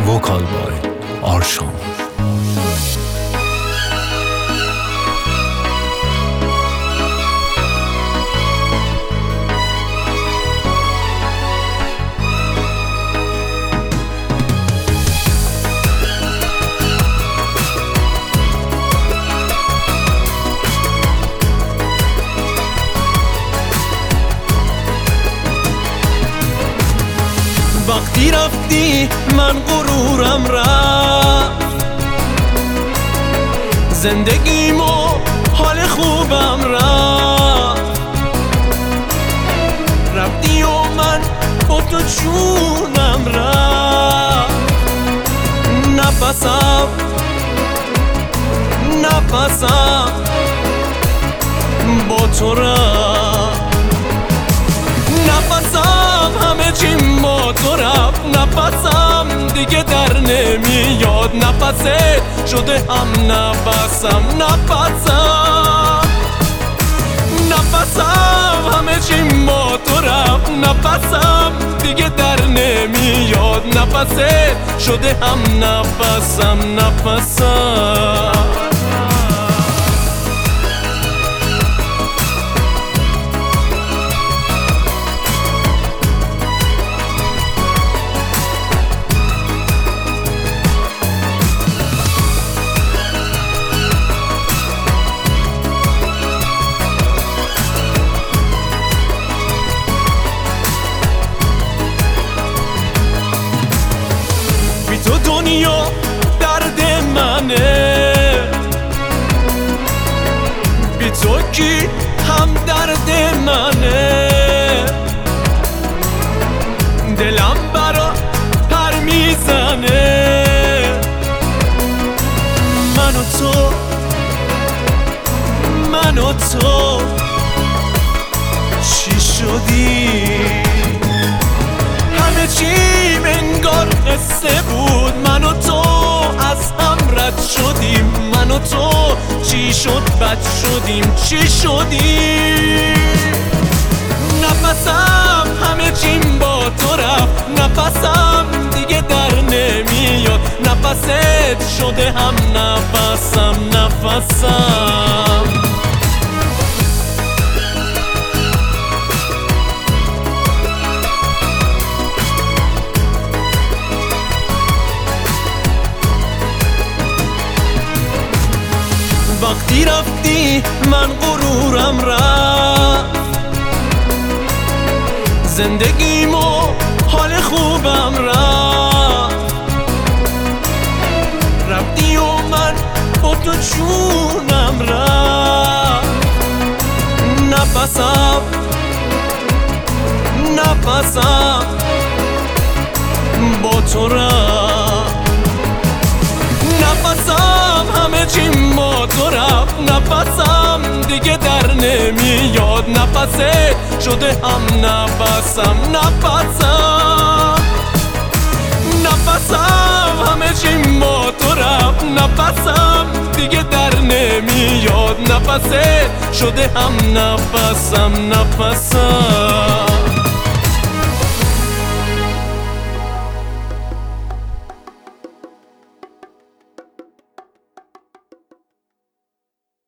vocal by Arshan. وقتی رفتی من غرورم رفت، زندگیم و حال خوبم رفت. رفتی و من با تو جونم رفت. نفسم با تو رفت. نفسم همه چیم با تو رفت. نفسم دیگه در نمیاد. نفست شده هم نفسم. نفسم همه چیم با تو رفت. نفسم دیگه در نمیاد. نفست شده هم نفسم. تو دنیا درد منه، بی تو کی هم درد منه. دلم برا پر میزنه. من و تو چی شدی؟ همه چیم انگار قصه بود. من و تو از هم رد شدیم. من و تو چی شد بد شدیم. چی شدیم؟ نفسم همه چیم با تو رفت. نفسم دیگه در نمیاد. نفست شده هم نفسم. وقتی رفتی من غرورم رفت، زندگیم و حال خوبم رفت. رفتی و من با تو جونم رفت. نفسم با تو رفت. نفسم همه چیم با تو رفت. نفسم دیگه در نمیاد. نفست شده هم نفسم. نفسم همه چیم با تو رفت. نفسم دیگه در نمیاد. نفست شده هم نفسم.